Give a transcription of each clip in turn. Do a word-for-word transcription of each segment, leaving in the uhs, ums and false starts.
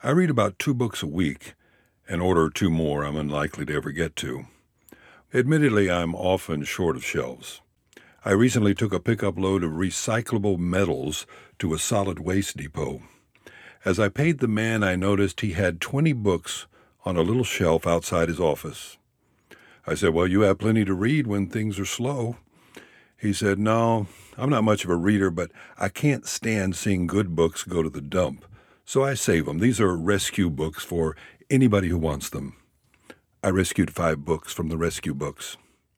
I read about two books a week and order two more I'm unlikely to ever get to. Admittedly, I'm often short of shelves. I recently took a pickup load of recyclable metals to a solid waste depot. As I paid the man, I noticed he had twenty books on a little shelf outside his office. I said, "Well, you have plenty to read when things are slow." He said, "No, I'm not much of a reader, but I can't stand seeing good books go to the dump, so I save them. These are rescue books for anybody who wants them." I rescued five books from the rescue books.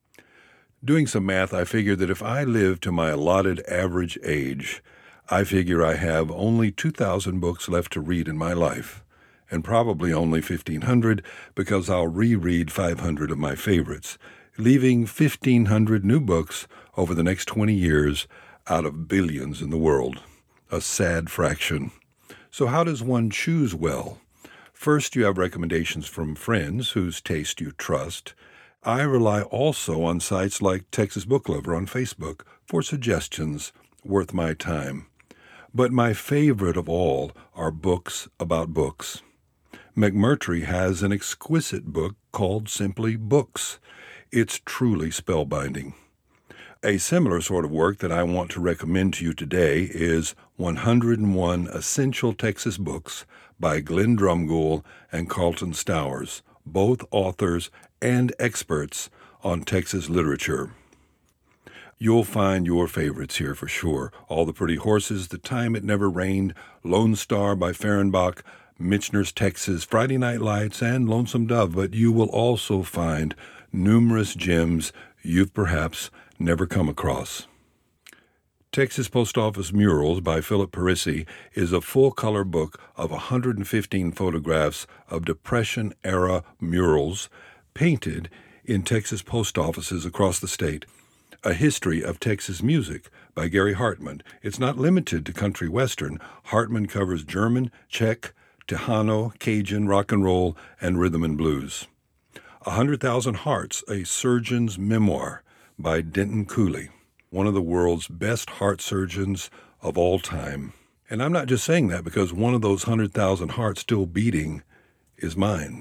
Doing some math, I figured that if I live to my allotted average age, I figure I have only two thousand books left to read in my life, and probably only fifteen hundred because I'll reread five hundred of my favorites, leaving fifteen hundred new books over the next twenty years out of billions in the world. A sad fraction. So how does one choose well? First, you have recommendations from friends whose taste you trust. I rely also on sites like Texas Book Lover on Facebook for suggestions worth my time. But my favorite of all are books about books. McMurtry has an exquisite book called simply Books. It's truly spellbinding. A similar sort of work that I want to recommend to you today is one hundred and one Essential Texas Books by Glenn Drumgoole and Carlton Stowers, both authors and experts on Texas literature. You'll find your favorites here for sure. All the Pretty Horses, The Time It Never Rained, Lone Star by Fehrenbach, Michener's Texas, Friday Night Lights, and Lonesome Dove, but you will also find numerous gems you've perhaps never come across. Texas Post Office Murals by Philip Parisi is a full-color book of one hundred fifteen photographs of Depression-era murals painted in Texas post offices across the state. A History of Texas Music by Gary Hartman. It's not limited to country western. Hartman covers German, Czech, Tejano, Cajun, rock and roll, and rhythm and blues. A Hundred Thousand Hearts, a Surgeon's Memoir by Denton Cooley, one of the world's best heart surgeons of all time. And I'm not just saying that because one of those hundred thousand hearts still beating is mine.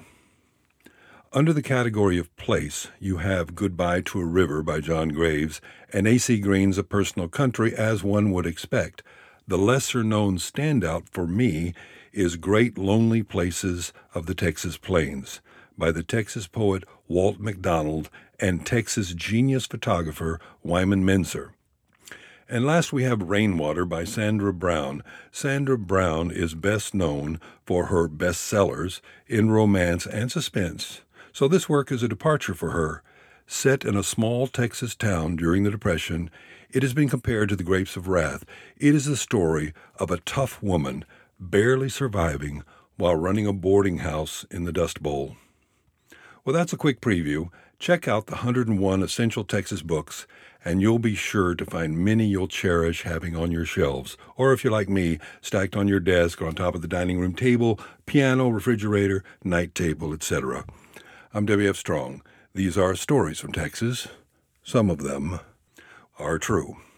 Under the category of place, you have Goodbye to a River by John Graves and A C Green's A Personal Country, as one would expect. The lesser-known standout for me is Great Lonely Places of the Texas Plains by the Texas poet Walt McDonald and Texas genius photographer Wyman Menser. And last we have Rainwater by Sandra Brown. Sandra Brown is best known for her bestsellers in romance and suspense, so this work is a departure for her. Set in a small Texas town during the Depression, it has been compared to The Grapes of Wrath. It is the story of a tough woman barely surviving while running a boarding house in the Dust Bowl. Well, that's a quick preview. Check out the one hundred and one Essential Texas Books, and you'll be sure to find many you'll cherish having on your shelves, or if you're like me, stacked on your desk or on top of the dining room table, piano, refrigerator, night table, et cetera. I'm W F Strong. These are stories from Texas. Some of them are true.